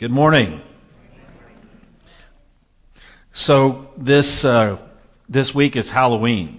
Good morning. So this week is Halloween,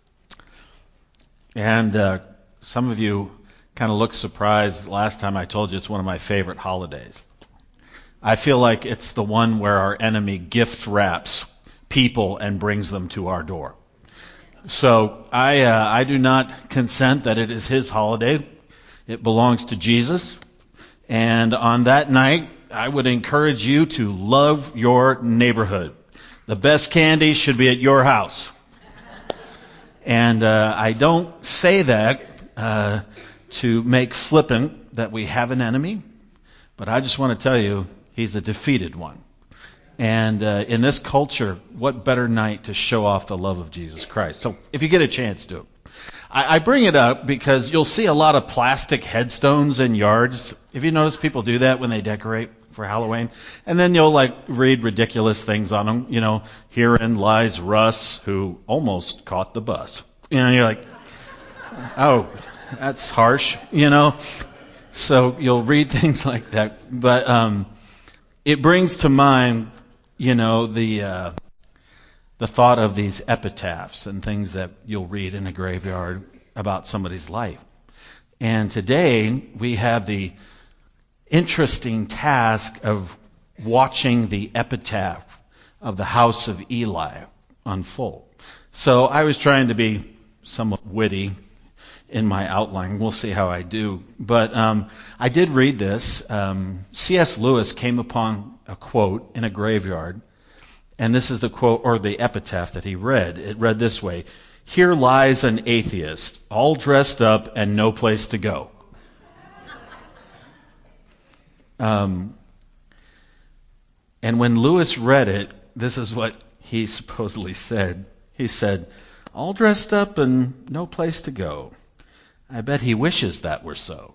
and some of you kind of looked surprised last time I told you it's one of my favorite holidays. I feel like it's the one where our enemy gift wraps people and brings them to our door. So I do not consent that it is his holiday. It belongs to Jesus, and on that night, I would encourage you to love your neighborhood. The best candy should be at your house. And I don't say that to make flippant that we have an enemy, but I just want to tell you he's a defeated one. And in this culture, what better night to show off the love of Jesus Christ? So if you get a chance, do it. I bring it up because you'll see a lot of plastic headstones in yards. Have you noticed people do that when they decorate for Halloween? And then you'll read ridiculous things on them. You know, herein lies Russ, who almost caught the bus. You know, you're like, oh, that's harsh, you know. So you'll read things like that. But it brings to mind, you know, the thought of these epitaphs and things that you'll read in a graveyard about somebody's life. And today we have the interesting task of watching the epitaph of the house of Eli unfold. So I was trying to be somewhat witty in my outline. We'll see how I do. But I did read this. C.S. Lewis came upon a quote in a graveyard. And this is the quote, or the epitaph that he read. It read this way: "Here lies an atheist, all dressed up and no place to go." And when Lewis read it, this is what he supposedly said. He said, "All dressed up and no place to go. I bet he wishes that were so."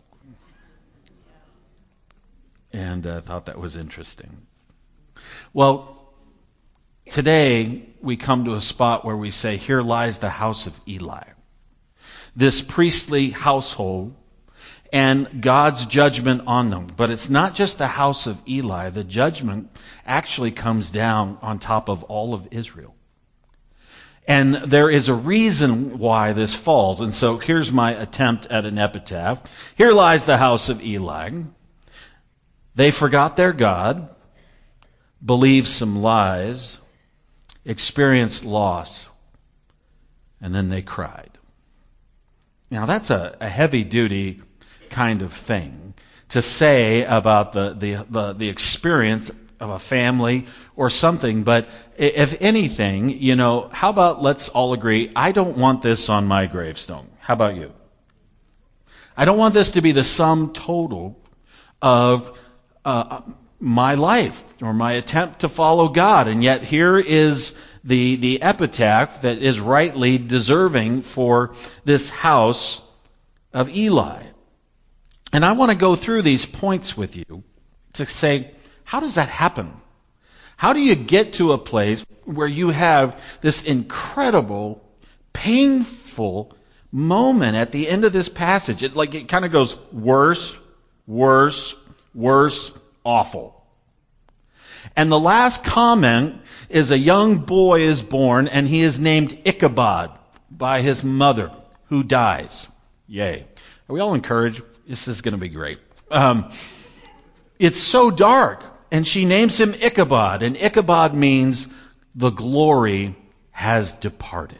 And I thought that was interesting. Well, today, we come to a spot where we say, here lies the house of Eli. This priestly household and God's judgment on them. But it's not just the house of Eli. The judgment actually comes down on top of all of Israel. And there is a reason why this falls. And so here's my attempt at an epitaph. Here lies the house of Eli. They forgot their God, believed some lies, experienced loss, and then they cried. Now that's a heavy-duty kind of thing to say about the experience of a family or something, but if anything, you know, how about let's all agree, I don't want this on my gravestone. How about you? I don't want this to be the sum total of my life or my attempt to follow God. And yet here is the epitaph that is rightly deserving for this house of Eli. And I want to go through these points with you to say, how does that happen? How do you get to a place where you have this incredible, painful moment at the end of this passage? It kind of goes worse, worse, worse, awful. And the last comment is a young boy is born, and he is named Ichabod by his mother, who dies. Yay. Are we all encouraged? This is going to be great. It's so dark, and she names him Ichabod, and Ichabod means the glory has departed.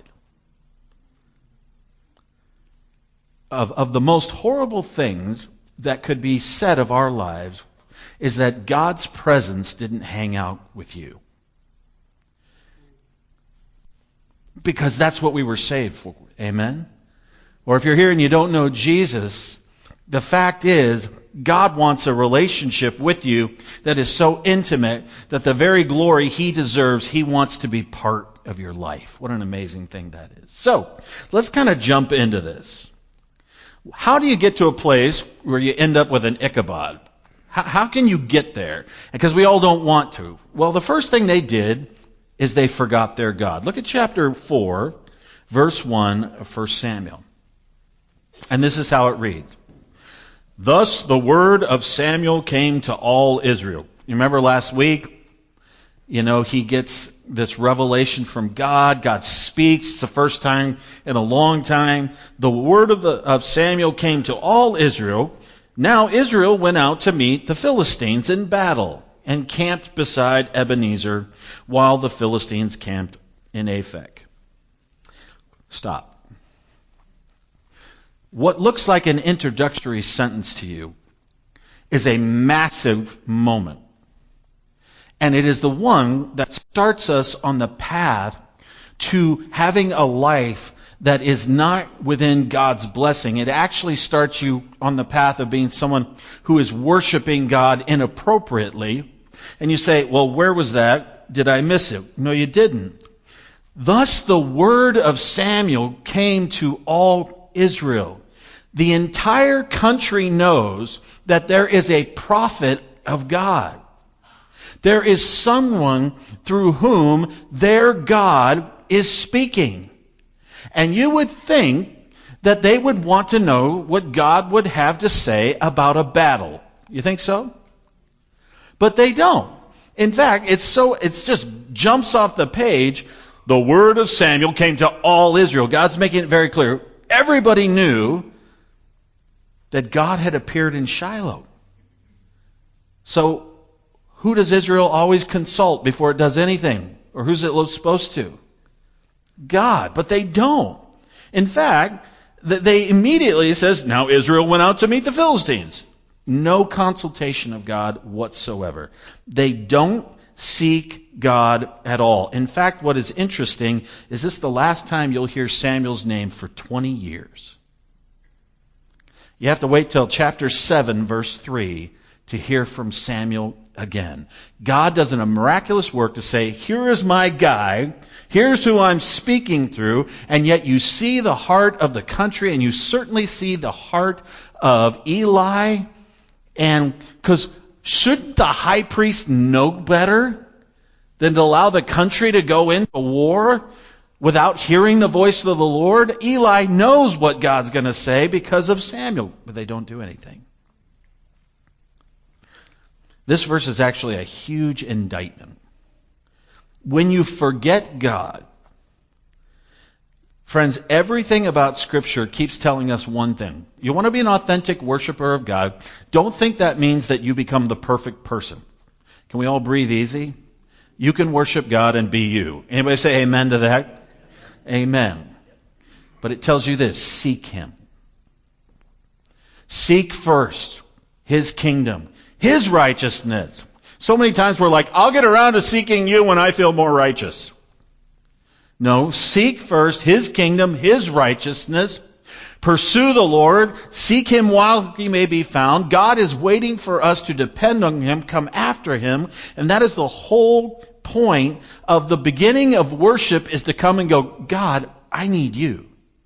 Of the most horrible things that could be said of our lives is that God's presence didn't hang out with you. Because that's what we were saved for. Amen? Or if you're here and you don't know Jesus, the fact is, God wants a relationship with you that is so intimate that the very glory He deserves, He wants to be part of your life. What an amazing thing that is. So, let's kind of jump into this. How do you get to a place where you end up with an Ichabod? How can you get there? Because we all don't want to. Well, the first thing they did is they forgot their God. Look at chapter 4, verse 1 of 1 Samuel. And this is how it reads. "Thus the word of Samuel came to all Israel." You remember last week, he gets this revelation from God. God speaks. It's the first time in a long time. The word of Samuel came to all Israel. Now Israel went out to meet the Philistines in battle and camped beside Ebenezer while the Philistines camped in Aphek. Stop. What looks like an introductory sentence to you is a massive moment. And it is the one that starts us on the path to having a life that is not within God's blessing. It actually starts you on the path of being someone who is worshiping God inappropriately. And you say, well, where was that? Did I miss it? No, you didn't. Thus the word of Samuel came to all Israel. The entire country knows that there is a prophet of God. There is someone through whom their God is speaking. And you would think that they would want to know what God would have to say about a battle. You think so? But they don't. In fact, it just jumps off the page. The word of Samuel came to all Israel. God's making it very clear. Everybody knew that God had appeared in Shiloh. So, who does Israel always consult before it does anything? Or who's it supposed to? God. But they don't. In fact, they immediately, it says, now Israel went out to meet the Philistines. No consultation of God whatsoever. They don't seek God at all. In fact, what is interesting is this the last time you'll hear Samuel's name for 20 years. You have to wait till chapter 7, verse 3 to hear from Samuel again. God does a miraculous work to say, here is my guy, here's who I'm speaking through, and yet you see the heart of the country, and you certainly see the heart of Eli. And because shouldn't the high priest know better than to allow the country to go into war without hearing the voice of the Lord? Eli knows what God's going to say because of Samuel, but they don't do anything. This verse is actually a huge indictment. When you forget God, friends, everything about Scripture keeps telling us one thing. You want to be an authentic worshiper of God, don't think that means that you become the perfect person. Can we all breathe easy? You can worship God and be you. Anybody say amen to that? Amen. But it tells you this, seek Him. Seek first His kingdom, His righteousness. So many times we're like, I'll get around to seeking you when I feel more righteous. No, seek first His kingdom, His righteousness. Pursue the Lord. Seek Him while He may be found. God is waiting for us to depend on Him, come after Him. And that is the whole point of the beginning of worship, is to come and go, God, I need you.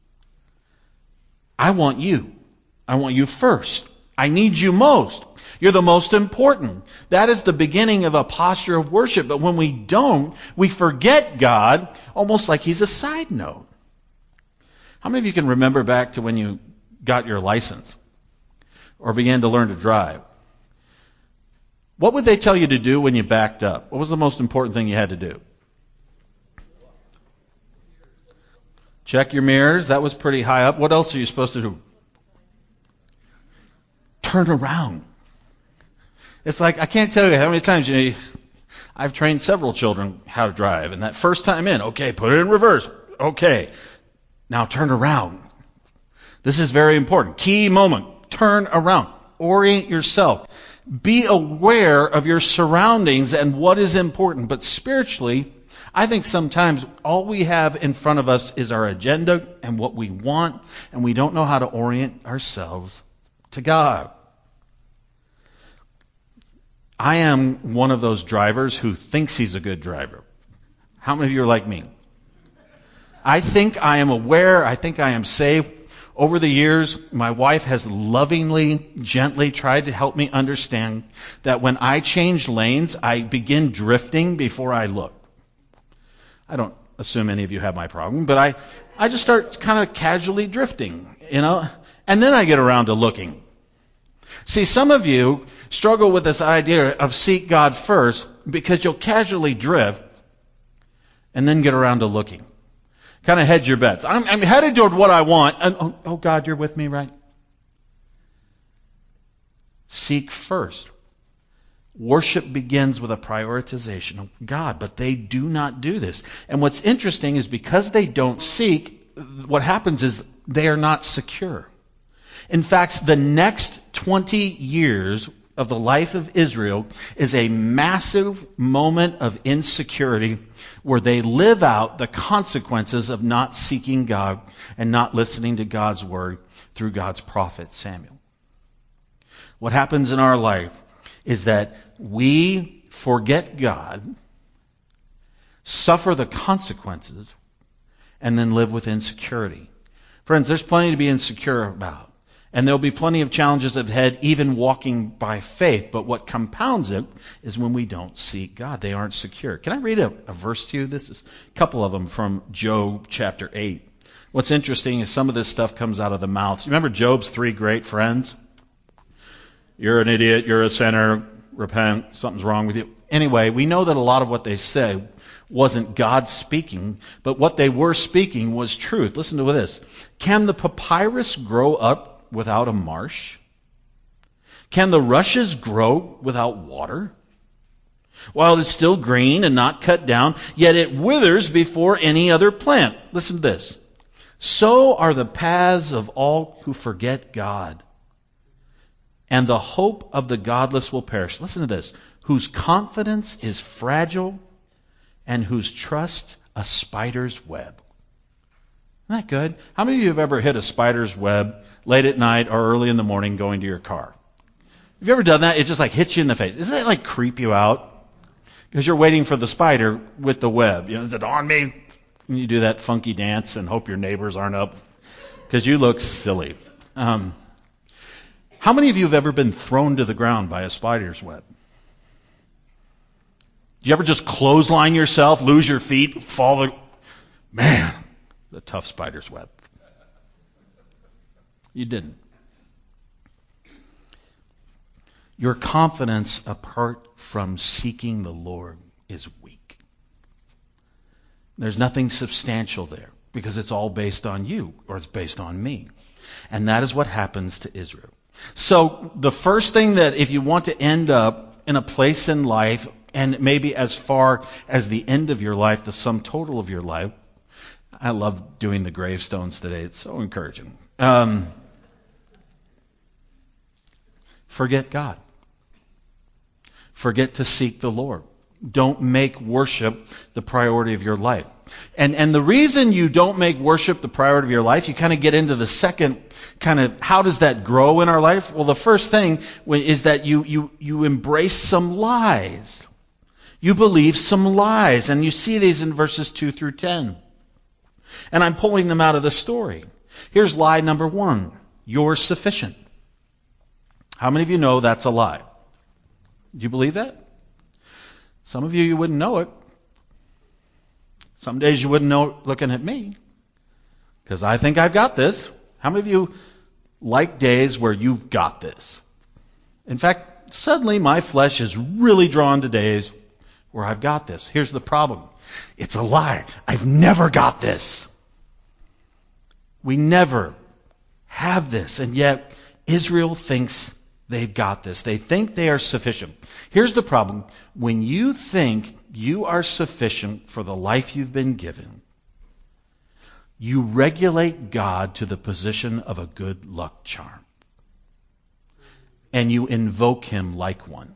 I want you. I want you first. I need you most. You're the most important. That is the beginning of a posture of worship. But when we don't, we forget God almost like He's a side note. How many of you can remember back to when you got your license or began to learn to drive? What would they tell you to do when you backed up? What was the most important thing you had to do? Check your mirrors. That was pretty high up. What else are you supposed to do? Turn around. It's like, I can't tell you how many times, I've trained several children how to drive, and that first time in, okay, put it in reverse. Okay, now turn around. This is very important. Key moment. Turn around. Orient yourself. Be aware of your surroundings and what is important. But spiritually, I think sometimes all we have in front of us is our agenda and what we want, and we don't know how to orient ourselves to God. I am one of those drivers who thinks he's a good driver. How many of you are like me? I think I am aware. I think I am safe. Over the years, my wife has lovingly, gently tried to help me understand that when I change lanes, I begin drifting before I look. I don't assume any of you have my problem, but I just start kind of casually drifting, and then I get around to looking. See, some of you struggle with this idea of seek God first because you'll casually drift and then get around to looking. Kind of hedge your bets. I'm headed toward what I want. And, oh, God, you're with me, right? Seek first. Worship begins with a prioritization of God, but they do not do this. And what's interesting is because they don't seek, what happens is they are not secure. In fact, the next 20 years of the life of Israel is a massive moment of insecurity where they live out the consequences of not seeking God and not listening to God's word through God's prophet Samuel. What happens in our life is that we forget God, suffer the consequences, and then live with insecurity. Friends, there's plenty to be insecure about. And there'll be plenty of challenges ahead, even walking by faith. But what compounds it is when we don't seek God. They aren't secure. Can I read a verse to you? This is a couple of them from Job chapter 8. What's interesting is some of this stuff comes out of the mouths. You remember Job's 3 great friends? You're an idiot, you're a sinner, repent, something's wrong with you. Anyway, we know that a lot of what they said wasn't God speaking, but what they were speaking was truth. Listen to this. Can the papyrus grow up without a marsh? Can the rushes grow without water? While it is still green and not cut down, yet it withers before any other plant. Listen to this. So are the paths of all who forget God, and the hope of the godless will perish. Listen to this. Whose confidence is fragile and whose trust a spider's web. Isn't that good? How many of you have ever hit a spider's web late at night or early in the morning going to your car? Have you ever done that? It just like hits you in the face. Doesn't that like creep you out? Because you're waiting for the spider with the web. You know, is it on me? And you do that funky dance and hope your neighbors aren't up because you look silly. How many of you have ever been thrown to the ground by a spider's web? Do you ever just clothesline yourself, lose your feet, fall? Man, the tough spider's web. You didn't. Your confidence apart from seeking the Lord is weak. There's nothing substantial there because it's all based on you or it's based on me. And that is what happens to Israel. So the first thing that if you want to end up in a place in life and maybe as far as the end of your life, the sum total of your life, I love doing the gravestones today. It's so encouraging. Forget God. Forget to seek the Lord. Don't make worship the priority of your life. And the reason you don't make worship the priority of your life, you kind of get into the second kind of, how does that grow in our life? Well, the first thing is that you embrace some lies. You believe some lies. And you see these in verses 2 through 10. And I'm pulling them out of the story. Here's lie number 1. You're sufficient. How many of you know that's a lie? Do you believe that? Some of you wouldn't know it. Some days you wouldn't know it looking at me. Because I think I've got this. How many of you like days where you've got this? In fact, suddenly my flesh is really drawn to days where I've got this. Here's the problem. It's a lie. I've never got this. We never have this. And yet Israel thinks they've got this. They think they are sufficient. Here's the problem. When you think you are sufficient for the life you've been given, you regulate God to the position of a good luck charm. And you invoke him like one.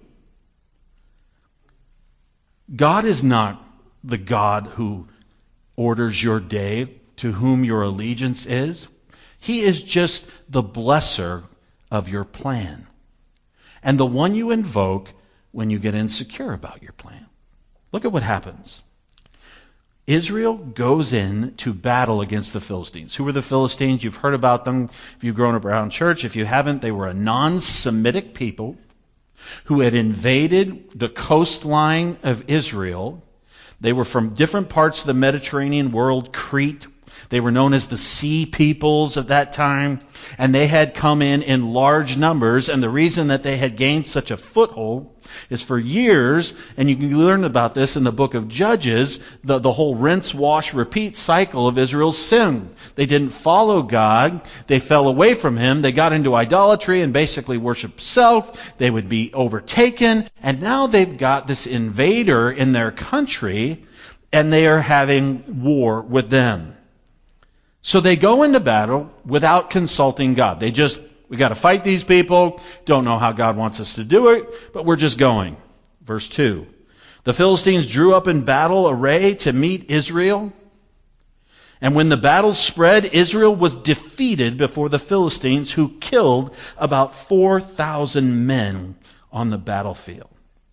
God is not the God who orders your day, to whom your allegiance is. He is just the blesser of your plan. And the one you invoke when you get insecure about your plan. Look at what happens. Israel goes in to battle against the Philistines. Who were the Philistines? You've heard about them if you've grown up around church. If you haven't, they were a non-Semitic people who had invaded the coastline of Israel. They were from different parts of the Mediterranean world, Crete. They were known as the Sea Peoples at that time, and they had come in large numbers, and the reason that they had gained such a foothold is for years, and you can learn about this in the book of Judges, the whole rinse, wash, repeat cycle of Israel's sin. They didn't follow God. They fell away from Him. They got into idolatry and basically worshiped self. They would be overtaken. And now they've got this invader in their country, and they are having war with them. So they go into battle without consulting God. We got to fight these people. Don't know how God wants us to do it, but we're just going. Verse 2. The Philistines drew up in battle array to meet Israel. And when the battle spread, Israel was defeated before the Philistines, who killed about 4,000 men on the battlefield.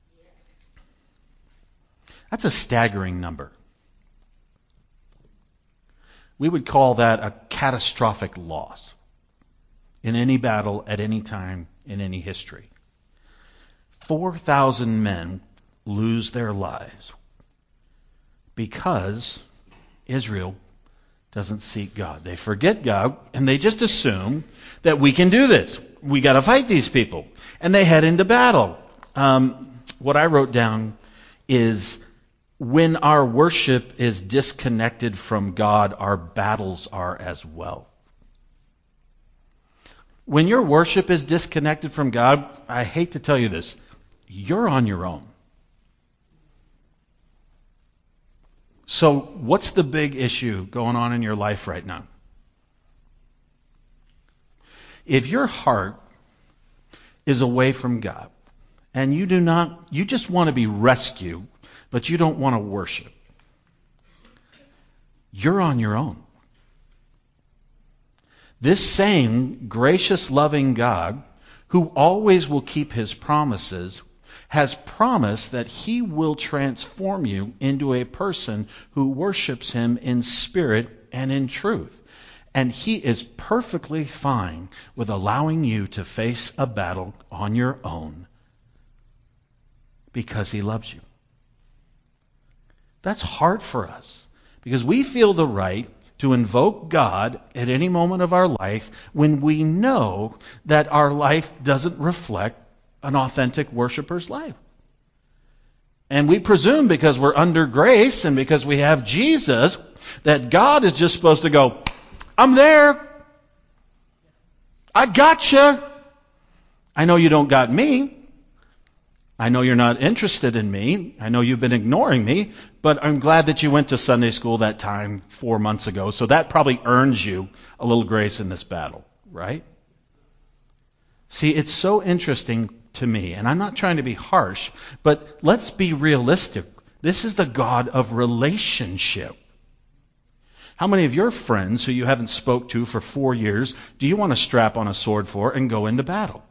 That's a staggering number. We would call that a catastrophic loss in any battle at any time in any history. 4,000 men lose their lives because Israel doesn't seek God. They forget God, and they just assume that we can do this. We got to fight these people. And they head into battle. What I wrote down is, when our worship is disconnected from God, our battles are as well. When your worship is disconnected from God, I hate to tell you this, you're on your own. So what's the big issue going on in your life right now? If your heart is away from God and you just want to be rescued, but you don't want to worship, you're on your own. This same gracious, loving God, who always will keep His promises, has promised that He will transform you into a person who worships Him in spirit and in truth. And He is perfectly fine with allowing you to face a battle on your own because He loves you. That's hard for us because we feel the right to invoke God at any moment of our life when we know that our life doesn't reflect an authentic worshiper's life. And we presume because we're under grace and because we have Jesus that God is just supposed to go, I'm there. I gotcha. I know you don't got me. I know you're not interested in me. I know you've been ignoring me, but I'm glad that you went to Sunday school that time 4 months ago. So that probably earns you a little grace in this battle, right? See, it's so interesting to me, and I'm not trying to be harsh, but let's be realistic. This is the God of relationship. How many of your friends who you haven't spoke to for 4 years do you want to strap on a sword for and go into battle?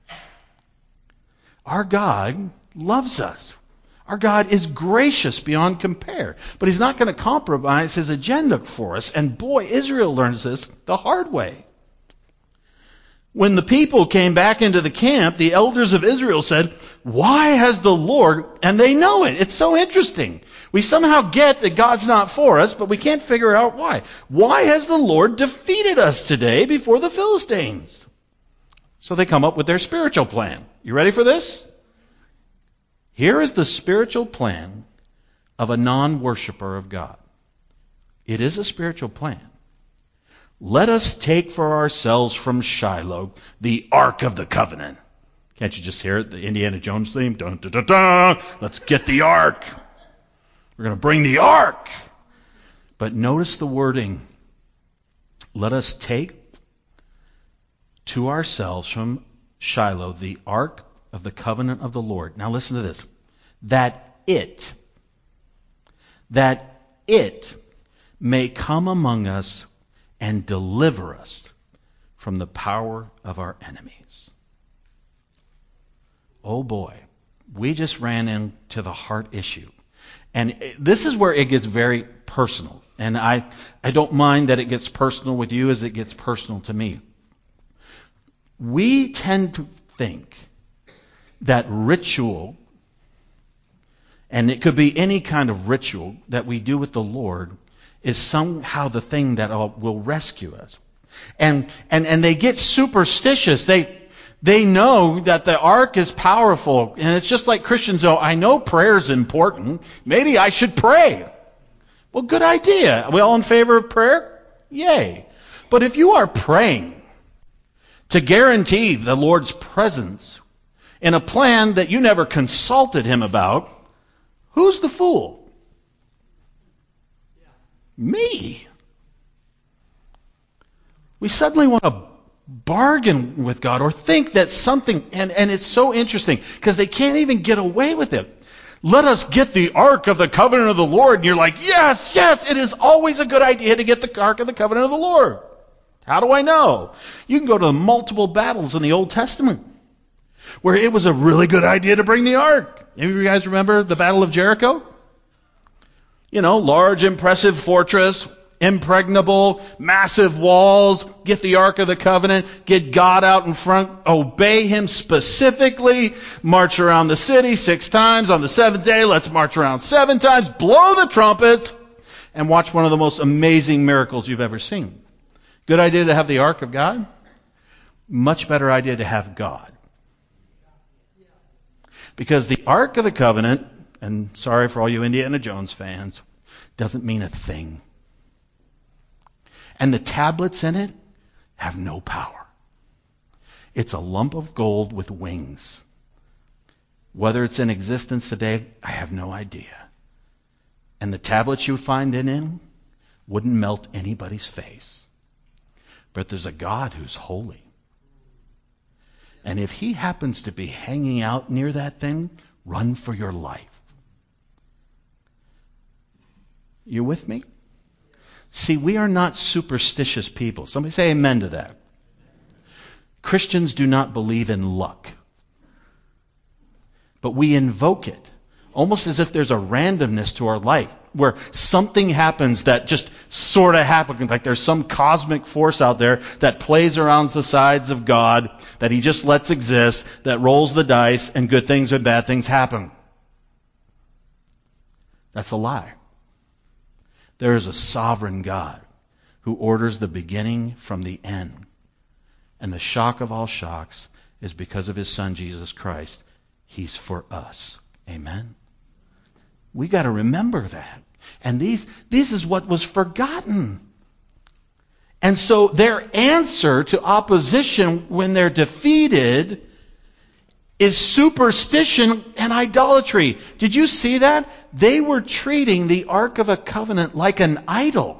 Our God loves us. Our God is gracious beyond compare. But He's not going to compromise His agenda for us. And boy, Israel learns this the hard way. When the people came back into the camp, the elders of Israel said, why has the Lord, and they know it. It's so interesting. We somehow get that God's not for us, but we can't figure out why. Why has the Lord defeated us today before the Philistines? So they come up with their spiritual plan. You ready for this? Here is the spiritual plan of a non-worshiper of God. It is a spiritual plan. Let us take for ourselves from Shiloh the Ark of the Covenant. Can't you just hear it? The Indiana Jones theme? Dun, dun, dun, dun. Let's get the Ark. We're going to bring the Ark. But notice the wording. Let us take to ourselves from Shiloh the Ark of the Covenant of the Lord. Now listen to this. That it may come among us and deliver us from the power of our enemies. Oh boy, we just ran into the heart issue. And this is where it gets very personal. And I don't mind that it gets personal with you as it gets personal to me. We tend to think that ritual, and it could be any kind of ritual that we do with the Lord, is somehow the thing that will rescue us. And they get superstitious. They know that the ark is powerful. And it's just like Christians know, I know prayer is important. Maybe I should pray. Well, good idea. Are we all in favor of prayer? Yay. But if you are praying to guarantee the Lord's presence in a plan that you never consulted Him about, who's the fool? Me. We suddenly want to bargain with God or think that something, and it's so interesting because they can't even get away with it. Let us get the Ark of the Covenant of the Lord. And you're like, yes, it is always a good idea to get the Ark of the Covenant of the Lord. How do I know? You can go to the multiple battles in the Old Testament where it was a really good idea to bring the Ark. Any of you guys remember the Battle of Jericho? You know, large, impressive fortress, impregnable, massive walls, get the Ark of the Covenant, get God out in front, obey Him specifically, march around the city 6 times. On the 7th day, let's march around 7 times, blow the trumpets, and watch one of the most amazing miracles you've ever seen. Good idea to have the Ark of God? Much better idea to have God. Because the Ark of the Covenant, and sorry for all you Indiana Jones fans, doesn't mean a thing. And the tablets in it have no power. It's a lump of gold with wings. Whether it's in existence today, I have no idea. And the tablets you find in it wouldn't melt anybody's face. But there's a God who's holy. And if He happens to be hanging out near that thing, run for your life. You with me? See, we are not superstitious people. Somebody say amen to that. Christians do not believe in luck. But we invoke it, almost as if there's a randomness to our life, where something happens that just sort of happens, like there's some cosmic force out there that plays around the sides of God, that He just lets exist, that rolls the dice, and good things or bad things happen. That's a lie. There is a sovereign God who orders the beginning from the end. And the shock of all shocks is because of His Son, Jesus Christ. He's for us. Amen? We got to remember that. And this is what was forgotten. And so their answer to opposition when they're defeated is superstition and idolatry. Did you see that? They were treating the Ark of the Covenant like an idol.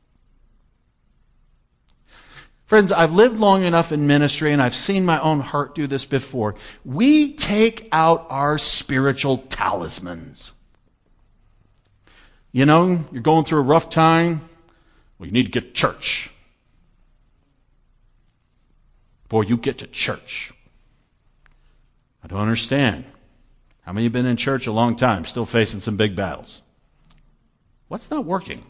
Friends, I've lived long enough in ministry and I've seen my own heart do this before. We take out our spiritual talismans. You know, you're going through a rough time. Well, you need to get to church. Boy, you get to church. I don't understand. How many have been in church a long time, still facing some big battles? What's not working?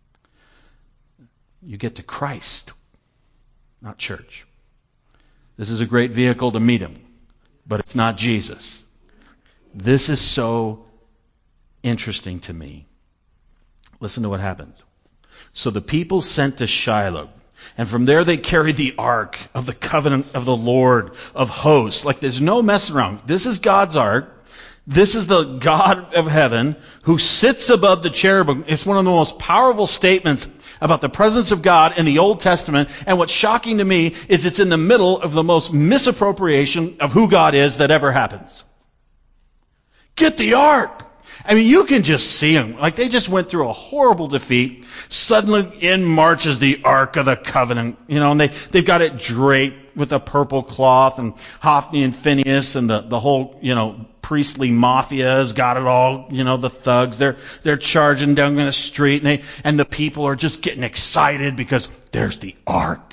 You get to Christ, not church. This is a great vehicle to meet Him, but it's not Jesus. This is so interesting to me. Listen to what happens. So the people sent to Shiloh, and from there they carried the Ark of the Covenant of the Lord of hosts. Like there's no messing around. This is God's Ark. This is the God of heaven who sits above the cherubim. It's one of the most powerful statements about the presence of God in the Old Testament. And what's shocking to me is it's in the middle of the most misappropriation of who God is that ever happens. Get the Ark. I mean, you can just see them. Like they just went through a horrible defeat. Suddenly in marches the Ark of the Covenant. You know, and they've got it draped with a purple cloth, and Hophni and Phinehas and the whole, you know, priestly mafia has got it all. You know, the thugs, they're charging down the street, and the people are just getting excited because there's the Ark.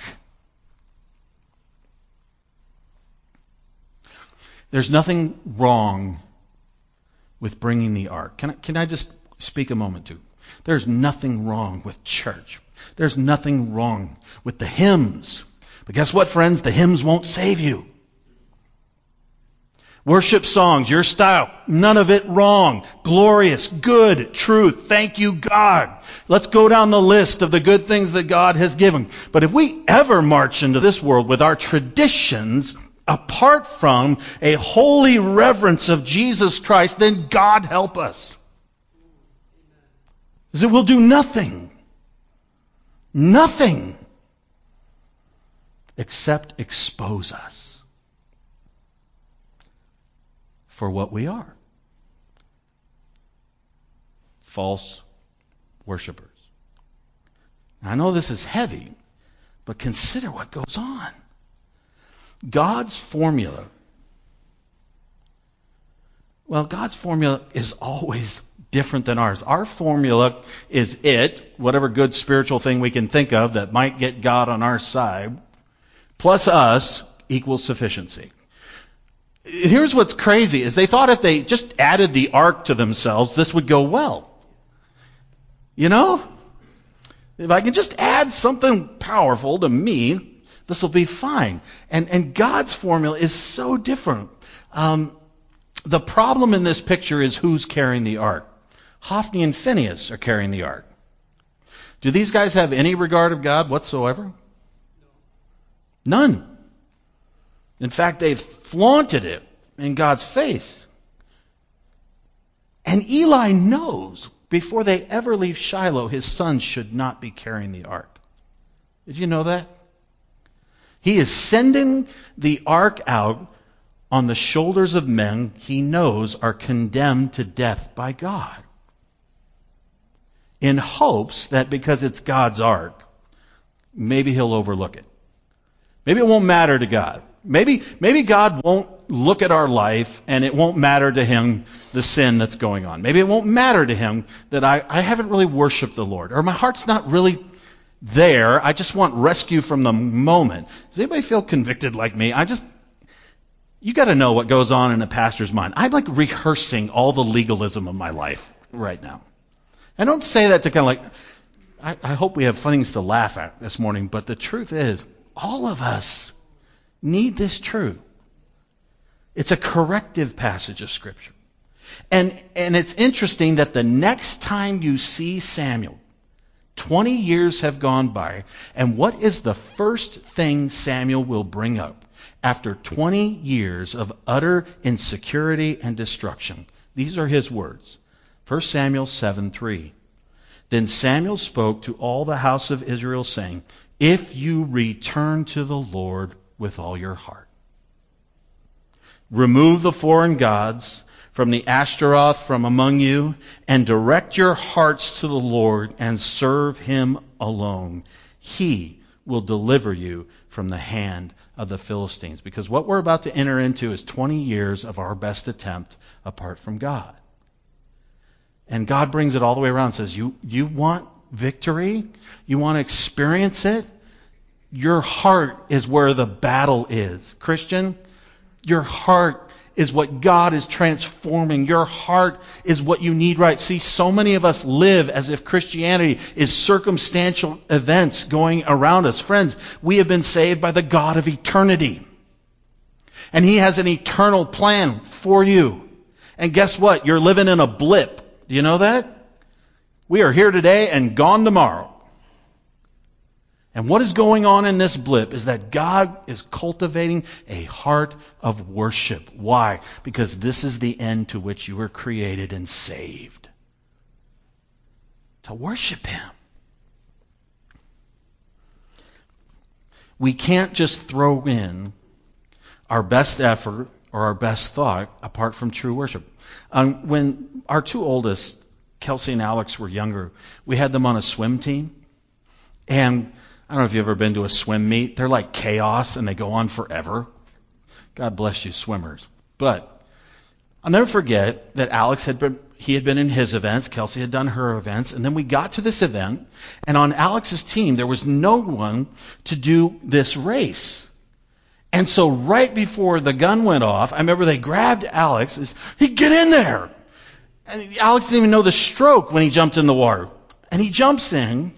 There's nothing wrong with bringing the Ark. Can I just speak a moment to? There's nothing wrong with church. There's nothing wrong with the hymns. But guess what, friends? The hymns won't save you. Worship songs, your style, none of it wrong. Glorious, good, truth. Thank you, God. Let's go down the list of the good things that God has given. But if we ever march into this world with our traditions apart from a holy reverence of Jesus Christ, then God help us. Because it will do nothing. Nothing. Except expose us for what we are. False worshipers. Now, I know this is heavy, but consider what goes on. God's formula. Well, God's formula is always different than ours. Our formula is whatever good spiritual thing we can think of that might get God on our side, plus us equals sufficiency. Here's what's crazy, is they thought if they just added the ark to themselves, this would go well. You know? If I can just add something powerful to me, this will be fine. And God's formula is so different. The problem in this picture is who's carrying the ark. Hophni and Phinehas are carrying the ark. Do these guys have any regard of God whatsoever? None. In fact, they've flaunted it in God's face. And Eli knows before they ever leave Shiloh, his sons should not be carrying the ark. Did you know that? He is sending the ark out on the shoulders of men he knows are condemned to death by God, in hopes that because it's God's ark, maybe he'll overlook it. Maybe it won't matter to God. Maybe God won't look at our life and it won't matter to him the sin that's going on. Maybe it won't matter to him that I haven't really worshiped the Lord, or my heart's not really there. I just want rescue from the moment. Does anybody feel convicted like me? You got to know what goes on in a pastor's mind. I'm like rehearsing all the legalism of my life right now. I don't say that to kind of like, I hope we have things to laugh at this morning, but the truth is, all of us need this truth. It's a corrective passage of Scripture. And it's interesting that the next time you see Samuel, 20 years have gone by, and what is the first thing Samuel will bring up after 20 years of utter insecurity and destruction? These are his words. 1 Samuel 7:3. Then Samuel spoke to all the house of Israel, saying, if you return to the Lord with all your heart, remove the foreign gods from the Ashtaroth from among you, and direct your hearts to the Lord and serve him alone, he will deliver you from the hand of the Philistines. Because what we're about to enter into is 20 years of our best attempt apart from God. And God brings it all the way around and says, you want victory? You want to experience it? Your heart is where the battle is. Christian, your heart is what God is transforming. Your heart is what you need right. See, so many of us live as if Christianity is circumstantial events going around us. Friends, we have been saved by the God of eternity. And he has an eternal plan for you. And guess what? You're living in a blip. Do you know that? We are here today and gone tomorrow. And what is going on in this blip is that God is cultivating a heart of worship. Why? Because this is the end to which you were created and saved. To worship him. We can't just throw in our best effort or our best thought apart from true worship. When our two oldest, Kelsey and Alex, were younger, we had them on a swim team. And I don't know if you've ever been to a swim meet. They're like chaos and they go on forever. God bless you, swimmers. But I'll never forget that Alex had been in his events, Kelsey had done her events, and then we got to this event, and on Alex's team there was no one to do this race. And so right before the gun went off, I remember they grabbed Alex and said, "Hey, get in there!" And Alex didn't even know the stroke when he jumped in the water. And he jumps in,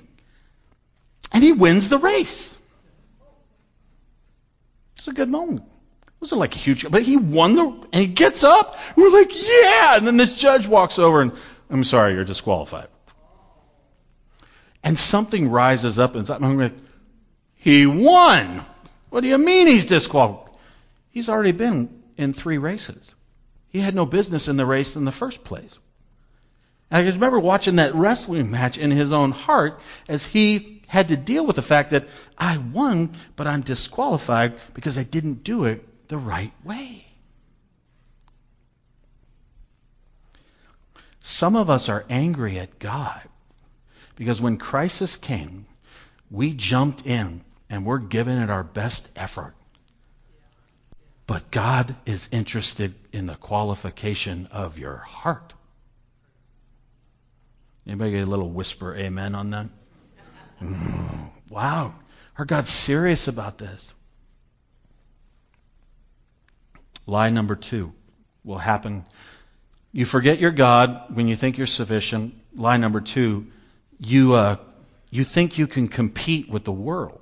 and he wins the race. It's a good moment. wasn't like a huge, but he won and he gets up. We're like, yeah. And then this judge walks over and, I'm sorry, you're disqualified. And something rises up inside. I'm like, he won. What do you mean he's disqualified? He's already been in 3 races. He had no business in the race in the first place. And I just remember watching that wrestling match in his own heart as he had to deal with the fact that I won, but I'm disqualified because I didn't do it the right way. Some of us are angry at God because when crisis came, we jumped in and we're giving it our best effort. But God is interested in the qualification of your heart. Anybody get a little whisper amen on that? Wow. Are God serious about this? Lie number 2 will happen. You forget your God when you think you're sufficient. Lie number 2, you think you can compete with the world.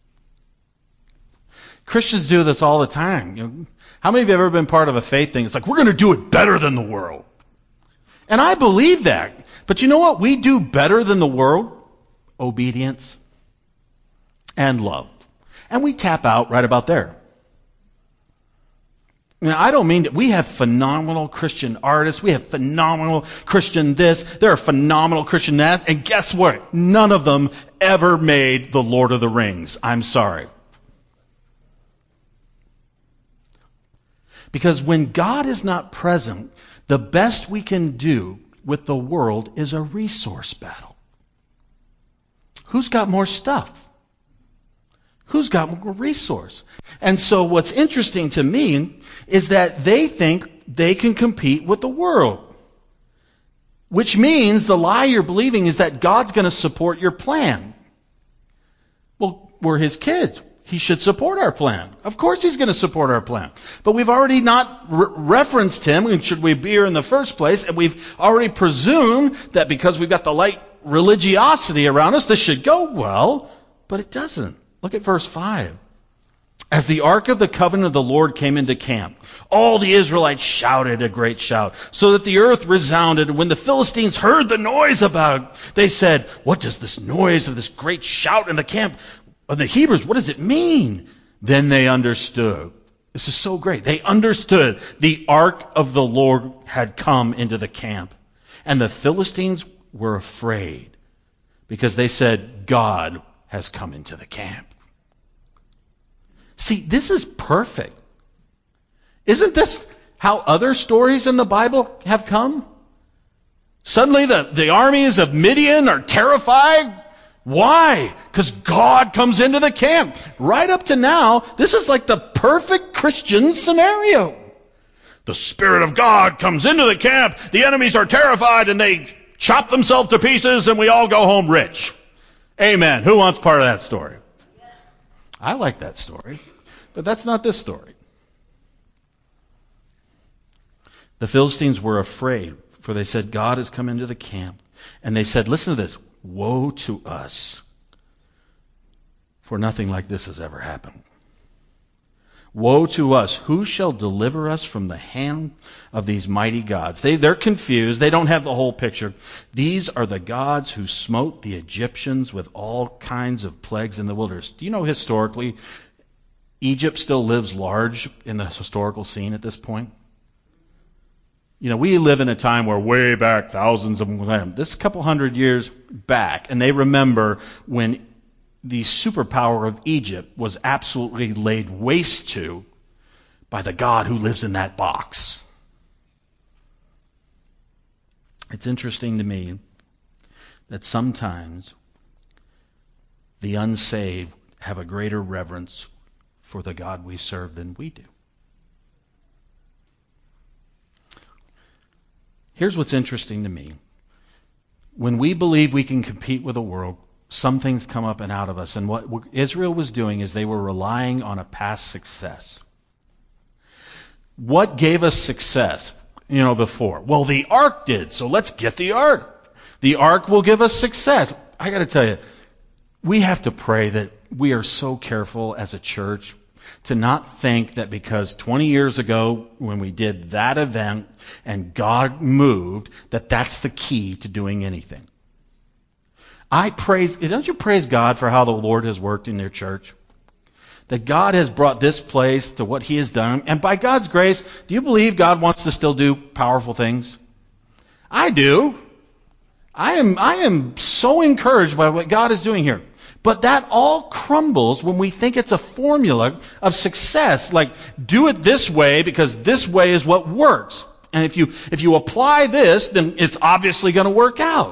Christians do this all the time. How many of you have ever been part of a faith thing? It's like, we're going to do it better than the world. And I believe that. But you know what we do better than the world? Obedience and love. And we tap out right about there. Now, I don't mean that we have phenomenal Christian artists. We have phenomenal Christian this. There are phenomenal Christian that. And guess what? None of them ever made the Lord of the Rings. I'm sorry. Because when God is not present, the best we can do with the world is a resource battle. Who's got more stuff? Who's got more resource? And so what's interesting to me is that they think they can compete with the world. Which means the lie you're believing is that God's going to support your plan. Well, we're His kids. He should support our plan. Of course He's going to support our plan. But we've already not referenced Him, and should we be here in the first place, and we've already presumed that because we've got the light religiosity around us, this should go well, but it doesn't. Look at verse 5. As the ark of the covenant of the Lord came into camp, all the Israelites shouted a great shout, so that the earth resounded. And when the Philistines heard the noise about it, they said, what does this noise of this great shout in the camp of the Hebrews, what does it mean? Then they understood. This is so great. They understood the ark of the Lord had come into the camp. And the Philistines were afraid because they said, God has come into the camp. See, this is perfect. Isn't this how other stories in the Bible have come? Suddenly the armies of Midian are terrified. Why? Because God comes into the camp. Right up to now, this is like the perfect Christian scenario. The Spirit of God comes into the camp, the enemies are terrified, and they chop themselves to pieces, and we all go home rich. Amen. Who wants part of that story? I like that story, but that's not this story. The Philistines were afraid, for they said, God has come into the camp. And they said, listen to this, woe to us, for nothing like this has ever happened. Woe to us, who shall deliver us from the hand of these mighty gods? They're confused, they don't have the whole picture. These are the gods who smote the Egyptians with all kinds of plagues in the wilderness. Do you know historically, Egypt still lives large in the historical scene at this point? You know, we live in a time where way back, thousands of them, this couple hundred years back, and they remember when the superpower of Egypt was absolutely laid waste to by the God who lives in that box. It's interesting to me that sometimes the unsaved have a greater reverence for the God we serve than we do. Here's what's interesting to me. When we believe we can compete with the world, some things come up and out of us. And what Israel was doing is they were relying on a past success. What gave us success, before? Well, the ark did, so let's get the ark. The ark will give us success. I got to tell you, we have to pray that we are so careful as a church to not think that because 20 years ago when we did that event and God moved, that that's the key to doing anything. Don't you praise God for how the Lord has worked in your church? That God has brought this place to what He has done. And by God's grace, do you believe God wants to still do powerful things? I do. I am so encouraged by what God is doing here. But that all crumbles when we think it's a formula of success. Like, do it this way because this way is what works. And if you apply this, then it's obviously going to work out.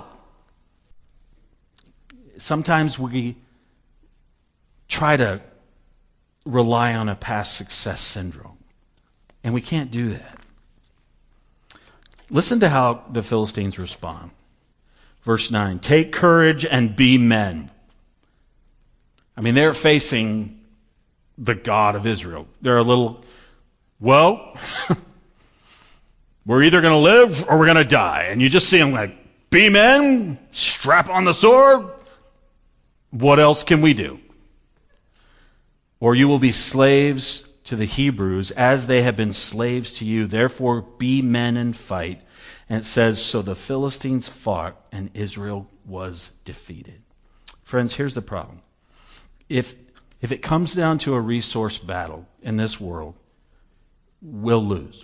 Sometimes we try to rely on a past success syndrome. And we can't do that. Listen to how the Philistines respond. Verse 9, take courage and be men. I mean, they're facing the God of Israel. They're a little, well, we're either going to live or we're going to die. And you just see them like, be men, strap on the sword. What else can we do? Or you will be slaves to the Hebrews as they have been slaves to you. Therefore, be men and fight. And it says, so the Philistines fought and Israel was defeated. Friends, here's the problem. If it comes down to a resource battle in this world, we'll lose.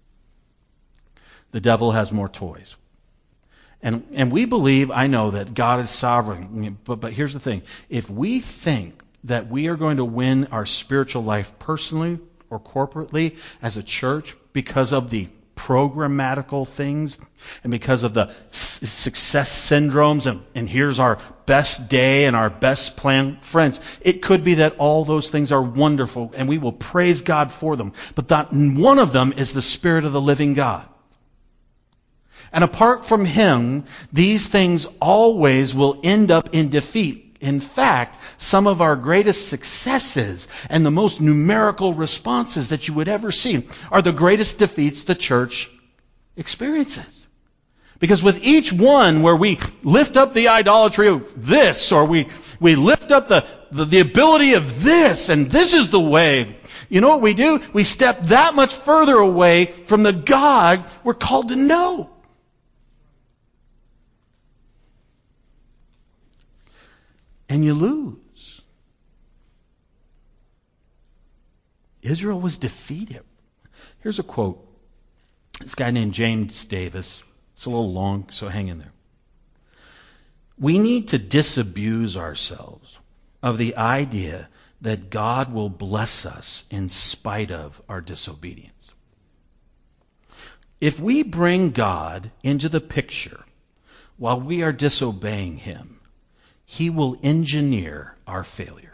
The devil has more toys. And we believe, I know, that God is sovereign. But here's the thing. If we think that we are going to win our spiritual life personally or corporately as a church because of the programmatical things and because of the success syndromes and here's our best day and our best plan, friends, it could be that all those things are wonderful and we will praise God for them. But that one of them is the Spirit of the living God. And apart from Him, these things always will end up in defeat. In fact, some of our greatest successes and the most numerical responses that you would ever see are the greatest defeats the church experiences. Because with each one where we lift up the idolatry of this, or we lift up the ability of this, and this is the way, you know what we do? We step that much further away from the God we're called to know. And you lose. Israel was defeated. Here's a quote. This guy named James Davis. It's a little long, so hang in there. We need to disabuse ourselves of the idea that God will bless us in spite of our disobedience. If we bring God into the picture while we are disobeying Him, He will engineer our failure.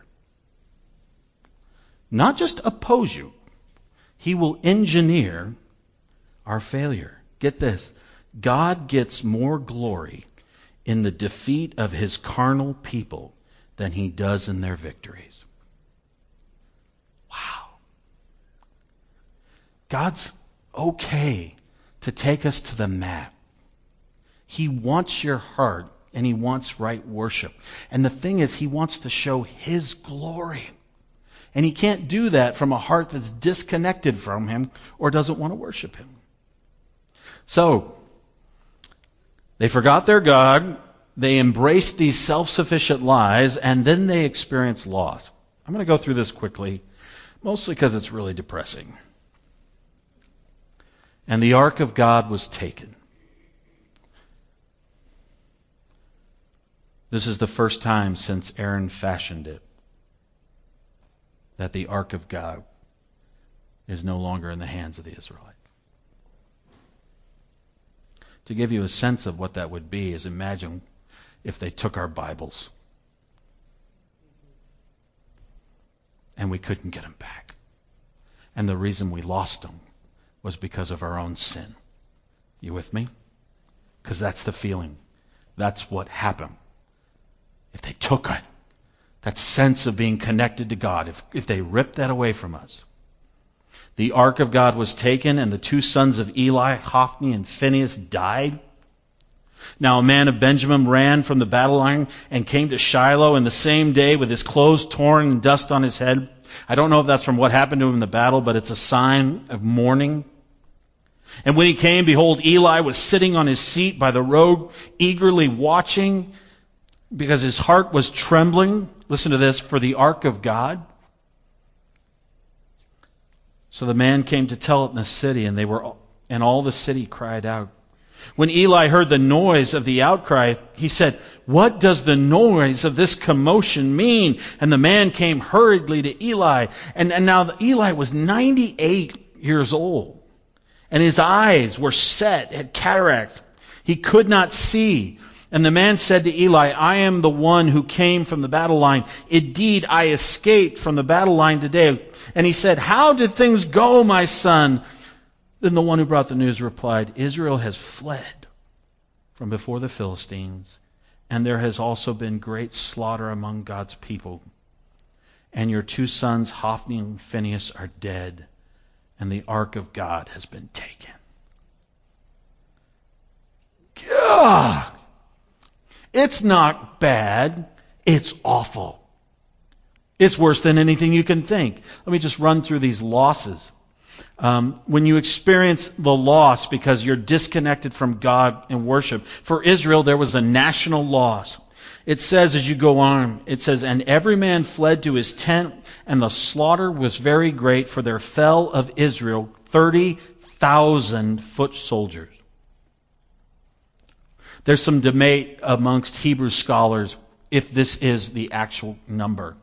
Not just oppose you. He will engineer our failure. Get this. God gets more glory in the defeat of His carnal people than He does in their victories. Wow. God's okay to take us to the mat. He wants your heart. And He wants right worship. And the thing is, He wants to show His glory. And He can't do that from a heart that's disconnected from Him or doesn't want to worship Him. So, they forgot their God. They embraced these self-sufficient lies. And then they experienced loss. I'm going to go through this quickly, mostly because it's really depressing. And the ark of God was taken. This is the first time since Aaron fashioned it that the ark of God is no longer in the hands of the Israelites. To give you a sense of what that would be is imagine if they took our Bibles and we couldn't get them back. And the reason we lost them was because of our own sin. You with me? Because that's the feeling. That's what happened. If they took it, that sense of being connected to God, if they ripped that away from us. The ark of God was taken, and the two sons of Eli, Hophni and Phinehas, died. Now a man of Benjamin ran from the battle line and came to Shiloh in the same day with his clothes torn and dust on his head. I don't know if that's from what happened to him in the battle, but it's a sign of mourning. And when he came, behold, Eli was sitting on his seat by the road, eagerly watching, because his heart was trembling. Listen to this, for the ark of God. So the man came to tell it in the city, and all the city cried out. When Eli heard the noise of the outcry, he said, "What does the noise of this commotion mean?" And the man came hurriedly to Eli. And now Eli was 98 years old. And his eyes were set, had cataracts. He could not see. And the man said to Eli, "I am the one who came from the battle line. Indeed, I escaped from the battle line today." And he said, "How did things go, my son?" Then the one who brought the news replied, "Israel has fled from before the Philistines, and there has also been great slaughter among God's people. And your 2 sons, Hophni and Phinehas, are dead, and the ark of God has been taken." God! It's not bad. It's awful. It's worse than anything you can think. Let me just run through these losses. When you experience the loss because you're disconnected from God and worship, for Israel there was a national loss. It says as you go on, it says, "And every man fled to his tent, and the slaughter was very great, for there fell of Israel 30,000 foot soldiers." There's some debate amongst Hebrew scholars if this is the actual number.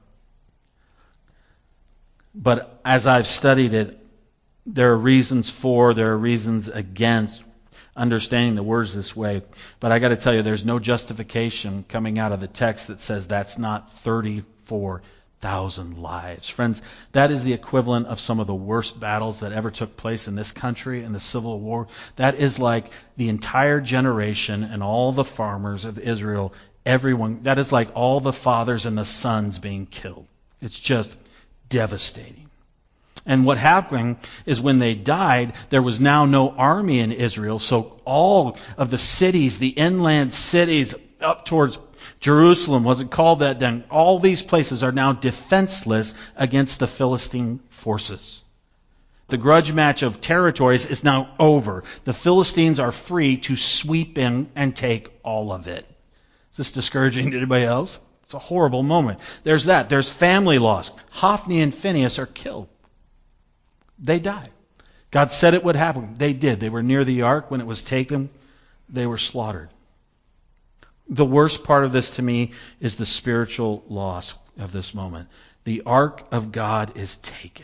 But as I've studied it, there are reasons for, there are reasons against understanding the words this way. But I got to tell you, there's no justification coming out of the text that says that's not 34,000 lives. Friends, that is the equivalent of some of the worst battles that ever took place in this country in the Civil War. That is like the entire generation and all the farmers of Israel, everyone, that is like all the fathers and the sons being killed. It's just devastating. And what happened is when they died, there was now no army in Israel. So all of the cities, the inland cities up towards Jerusalem, was it called that then? All these places are now defenseless against the Philistine forces. The grudge match of territories is now over. The Philistines are free to sweep in and take all of it. Is this discouraging to anybody else? It's a horrible moment. There's that. There's family loss. Hophni and Phinehas are killed. They died. God said it would happen. They did. They were near the ark when it was taken. They were slaughtered. The worst part of this to me is the spiritual loss of this moment. The ark of God is taken.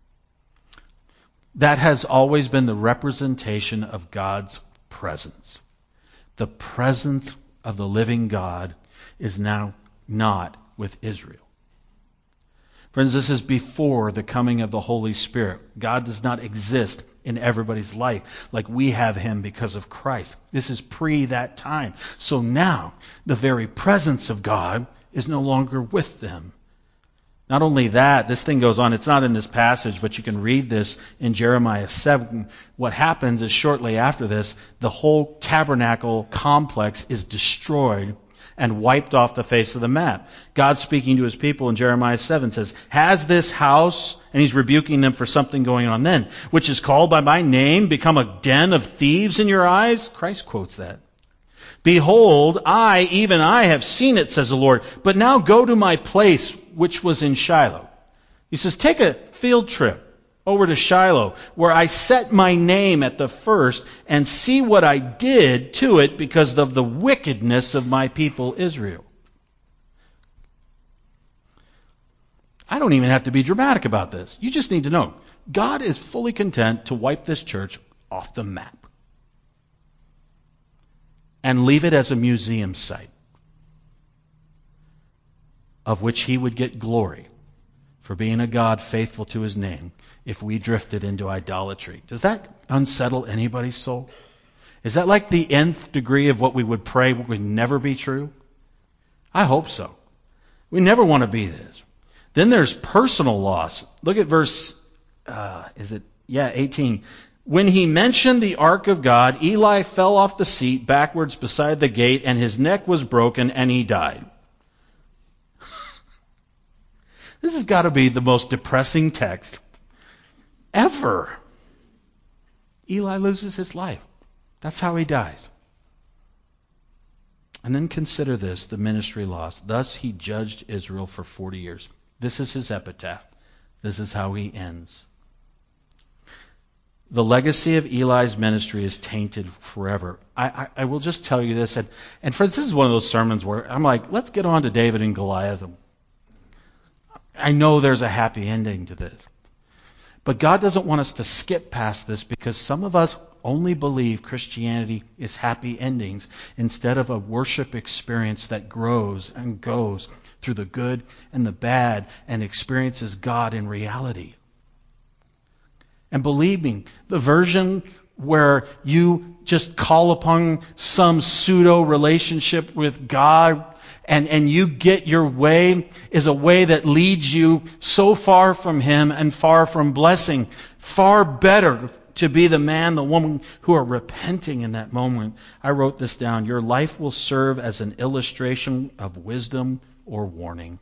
That has always been the representation of God's presence. The presence of the living God is now not with Israel. Friends, this is before the coming of the Holy Spirit. God does not exist in everybody's life like we have Him because of Christ. This is pre that time. So now, the very presence of God is no longer with them. Not only that, this thing goes on. It's not in this passage, but you can read this in Jeremiah 7. What happens is shortly after this, the whole tabernacle complex is destroyed and wiped off the face of the map. God speaking to His people in Jeremiah 7 says, "Has this house," and He's rebuking them for something going on then, "which is called by my name, become a den of thieves in your eyes?" Christ quotes that. "Behold, even I have seen it, says the Lord. But now go to my place, which was in Shiloh." He says, take a field trip over to Shiloh, where I set my name at the first, and see what I did to it because of the wickedness of my people Israel. I don't even have to be dramatic about this. You just need to know, God is fully content to wipe this church off the map and leave it as a museum site of which He would get glory for being a God faithful to His name if we drifted into idolatry. Does that unsettle anybody's soul? Is that like the nth degree of what we would pray would never be true? I hope so. We never want to be this. Then there's personal loss. Look at verse, 18. "When he mentioned the ark of God, Eli fell off the seat backwards beside the gate, and his neck was broken, and he died." This has got to be the most depressing text ever. Eli loses his life. That's how he dies. And then consider this, the ministry loss. Thus he judged Israel for 40 years. This is his epitaph. This is how he ends. The legacy of Eli's ministry is tainted forever. I will just tell you this, and friends, this is one of those sermons where I'm like, let's get on to David and Goliath. I know there's a happy ending to this. But God doesn't want us to skip past this because some of us only believe Christianity is happy endings instead of a worship experience that grows and goes through the good and the bad and experiences God in reality. And believe me, the version where you just call upon some pseudo relationship with God and you get your way is a way that leads you so far from Him and far from blessing. Far better to be the man, the woman who are repenting in that moment. I wrote this down. Your life will serve as an illustration of wisdom or warning.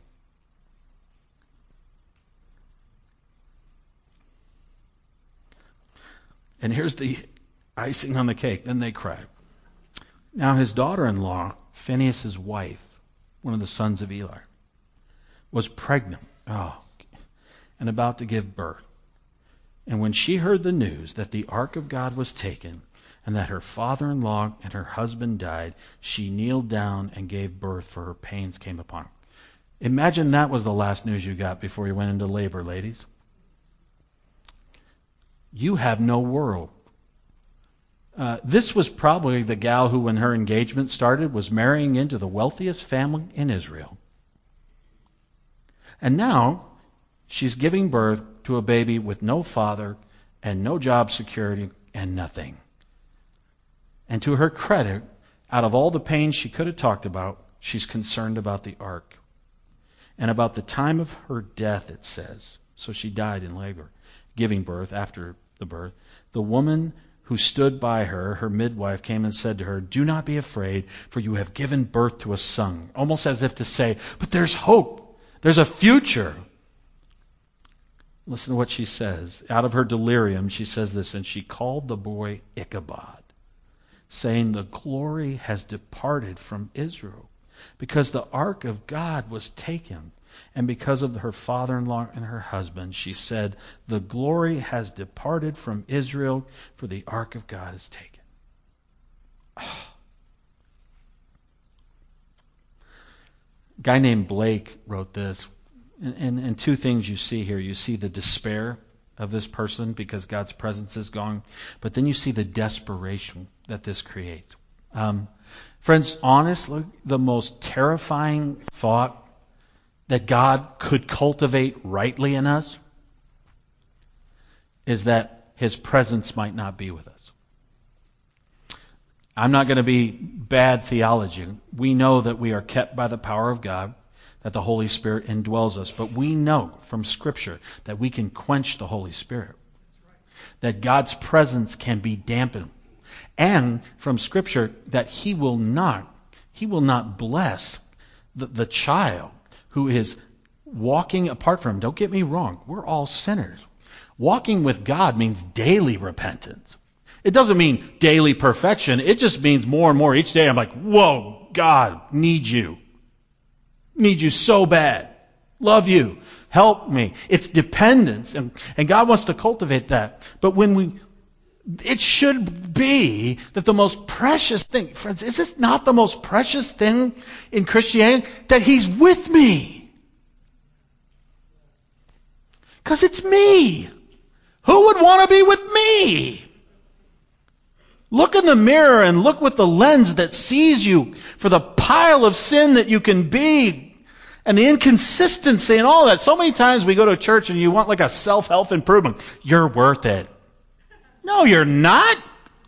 And here's the icing on the cake. Then they cried. Now his daughter-in-law, Phinehas' wife, one of the sons of Eli, was pregnant and about to give birth. And when she heard the news that the ark of God was taken and that her father-in-law and her husband died, she kneeled down and gave birth, for her pains came upon her. Imagine that was the last news you got before you went into labor, ladies. You have no world. This was probably the gal who, when her engagement started, was marrying into the wealthiest family in Israel. And now she's giving birth to a baby with no father and no job security and nothing. And to her credit, out of all the pain she could have talked about, she's concerned about the ark. And about the time of her death, it says. So she died in labor, giving birth after the birth. The woman who stood by her, her midwife, came and said to her, "Do not be afraid, for you have given birth to a son." Almost as if to say, but there's hope. There's a future. Listen to what she says. Out of her delirium, she says this, and she called the boy Ichabod, saying, "The glory has departed from Israel, because the ark of God was taken." And because of her father-in-law and her husband, she said, "The glory has departed from Israel, for the ark of God is taken." A guy named Blake wrote this. And two things you see here. You see the despair of this person because God's presence is gone. But then you see the desperation that this creates. Friends, honestly, the most terrifying thought that God could cultivate rightly in us is that His presence might not be with us. I'm not going to be bad theology. We know that we are kept by the power of God, that the Holy Spirit indwells us. But we know from Scripture that we can quench the Holy Spirit, that God's presence can be dampened. And from Scripture that He will not bless the child who is walking apart from Him. Don't get me wrong. We're all sinners. Walking with God means daily repentance. It doesn't mean daily perfection. It just means more and more each day. I'm like, whoa, God, need you. Need you so bad. Love you. Help me. It's dependence. And God wants to cultivate that. But it should be that the most precious thing, friends, is this not the most precious thing in Christianity? That He's with me. Because it's me. Who would want to be with me? Look in the mirror and look with the lens that sees you for the pile of sin that you can be and the inconsistency and all that. So many times we go to church and you want like a self-help improvement. You're worth it. No, you're not.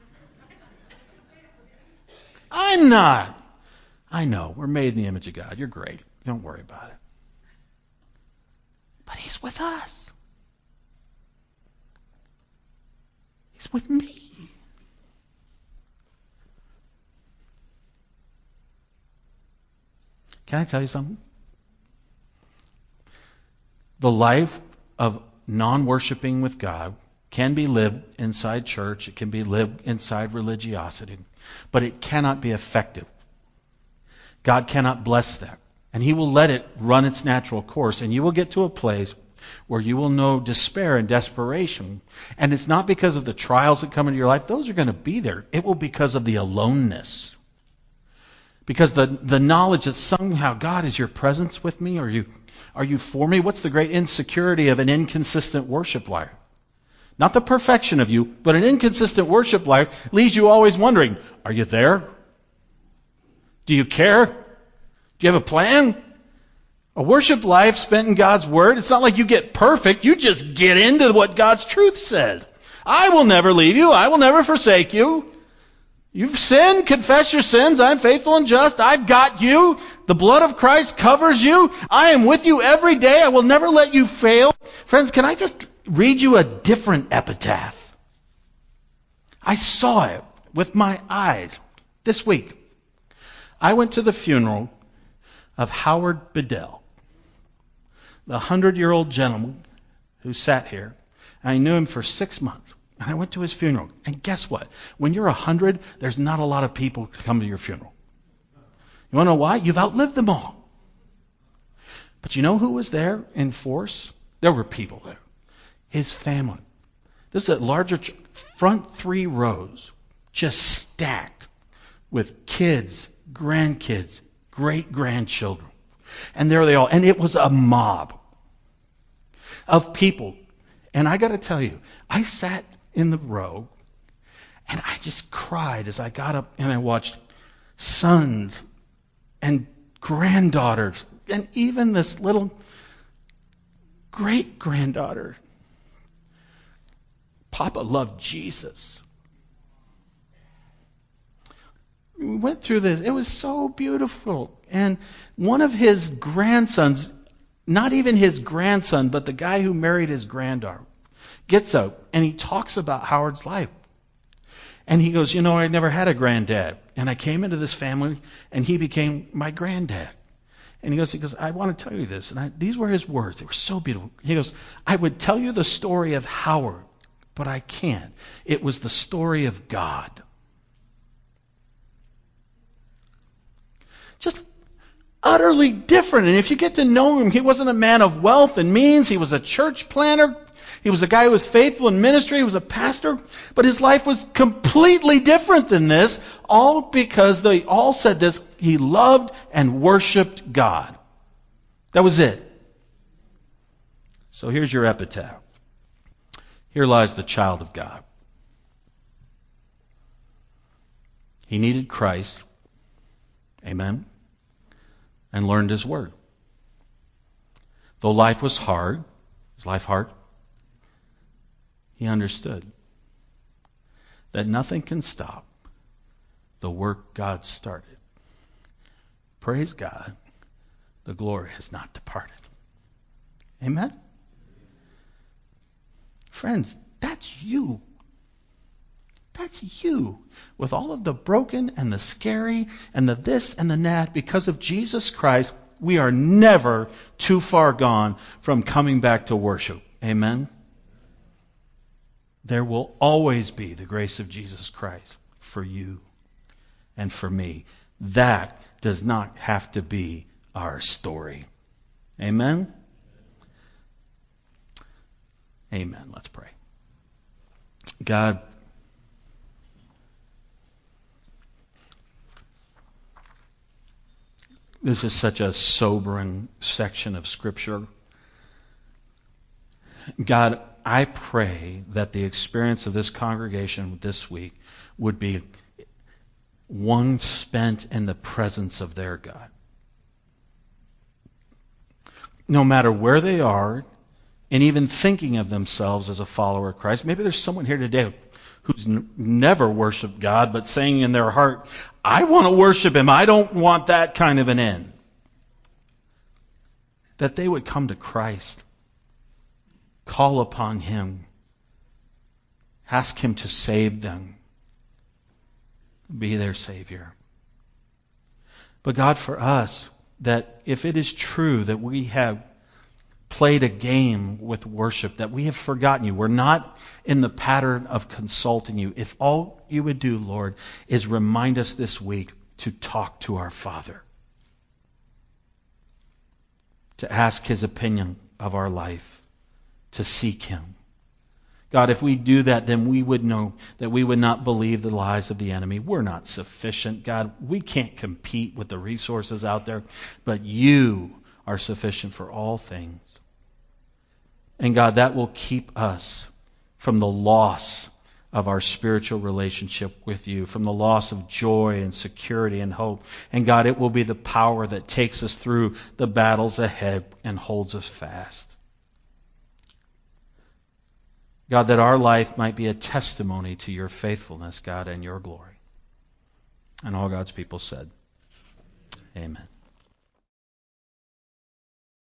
I'm not. I know. We're made in the image of God. You're great. Don't worry about it. But He's with us. He's with me. Can I tell you something? The life of non-worshiping with God can be lived inside church. It can be lived inside religiosity. But it cannot be effective. God cannot bless that. And He will let it run its natural course. And you will get to a place where you will know despair and desperation. And it's not because of the trials that come into your life. Those are going to be there. It will be because of the aloneness. Because the knowledge that somehow God is your presence with me. Are you for me? What's the great insecurity of an inconsistent worship life? Not the perfection of you, but an inconsistent worship life leaves you always wondering, are you there? Do you care? Do you have a plan? A worship life spent in God's Word, it's not like you get perfect. You just get into what God's truth says. I will never leave you. I will never forsake you. You've sinned, confess your sins. I'm faithful and just. I've got you. The blood of Christ covers you. I am with you every day. I will never let you fail. Friends, can I just read you a different epitaph? I saw it with my eyes this week. I went to the funeral of Howard Bedell, the 100-year-old gentleman who sat here. I knew him for 6 months. And I went to his funeral. And guess what? When you're 100, there's not a lot of people to come to your funeral. You want to know why? You've outlived them all. But you know who was there in force? There were people there. His family. This is a larger front 3 rows, just stacked with kids, grandkids, great-grandchildren. And there they all. And it was a mob of people. And I got to tell you, I sat in the row and I just cried as I got up and I watched sons and granddaughters and even this little great-granddaughter. Papa loved Jesus. We went through this. It was so beautiful. And one of his grandsons, not even his grandson, but the guy who married his granddaughter, gets up and he talks about Howard's life. And he goes, I never had a granddad. And I came into this family and he became my granddad. And he goes, I want to tell you this. And these were his words. They were so beautiful. He goes, I would tell you the story of Howard, but I can't. It was the story of God. Just utterly different. And if you get to know him, he wasn't a man of wealth and means. He was a church planner. He was a guy who was faithful in ministry. He was a pastor. But his life was completely different than this, all because they all said this. He loved and worshiped God. That was it. So here's your epitaph. Here lies the child of God. He needed Christ. Amen. And learned His Word. Though life was hard, was life hard? He understood that nothing can stop the work God started. Praise God, the glory has not departed. Amen? Friends, that's you. That's you. With all of the broken and the scary and the this and the that, because of Jesus Christ, we are never too far gone from coming back to worship. Amen? There will always be the grace of Jesus Christ for you and for me. That does not have to be our story. Amen? Amen. Let's pray. God, this is such a sobering section of Scripture. God, I pray that the experience of this congregation this week would be one spent in the presence of their God. No matter where they are, and even thinking of themselves as a follower of Christ. Maybe there's someone here today who's never worshiped God, but saying in their heart, I want to worship Him. I don't want that kind of an end. That they would come to Christ. Call upon Him. Ask Him to save them. Be their Savior. But God, for us, that if it is true that we have played a game with worship, that we have forgotten you. We're not in the pattern of consulting you. If all you would do, Lord, is remind us this week to talk to our Father, to ask His opinion of our life, to seek Him. God, if we do that, then we would know that we would not believe the lies of the enemy. We're not sufficient, God. We can't compete with the resources out there, but you are sufficient for all things. And God, that will keep us from the loss of our spiritual relationship with you, from the loss of joy and security and hope. And God, it will be the power that takes us through the battles ahead and holds us fast. God, that our life might be a testimony to your faithfulness, God, and your glory. And all God's people said, amen.